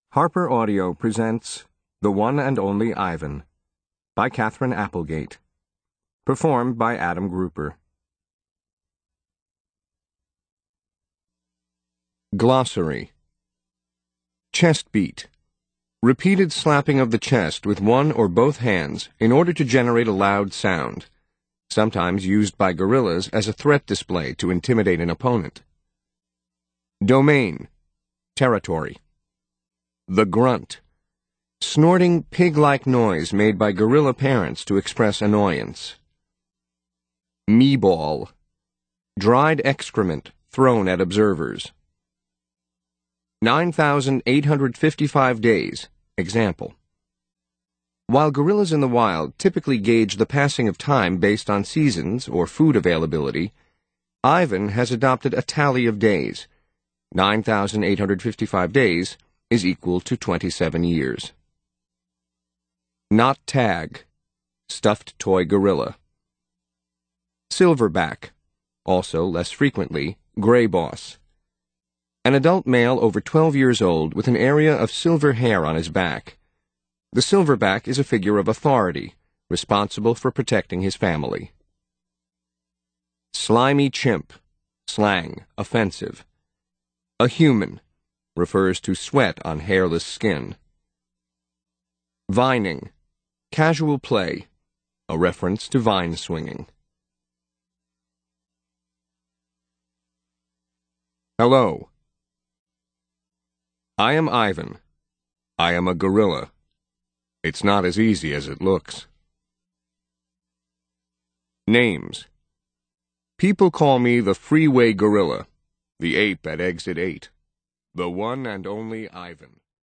Harper Audio presents The One and Only Ivan by Katherine Applegate. Performed by Adam Grouper. Glossary. Chest beat. Repeated slapping of the chest with one or both hands in order to generate a loud sound, sometimes used by gorillas as a threat display to intimidate an opponent. Domain. Territory. The grunt. Snorting pig-like noise made by gorilla parents to express annoyance. Meeball. Dried excrement thrown at observers. 9,855 days. Example. While gorillas in the wild typically gauge the passing of time based on seasons or food availability, Ivan has adopted a tally of days. 9,855 days is equal to 27 years. Not tag. Stuffed toy gorilla. Silverback. Also, less frequently, gray boss. An adult male over 12 years old with an area of silver hair on his back. The silverback is a figure of authority, responsible for protecting his family. Slimy chimp. Slang, offensive. A human. Refers to sweat on hairless skin. Vining. Casual play. A reference to vine swinging. Hello. I am Ivan. I am a gorilla. It's not as easy as it looks. Names. People call me the Freeway Gorilla, the ape at Exit 8, the one and only Ivan.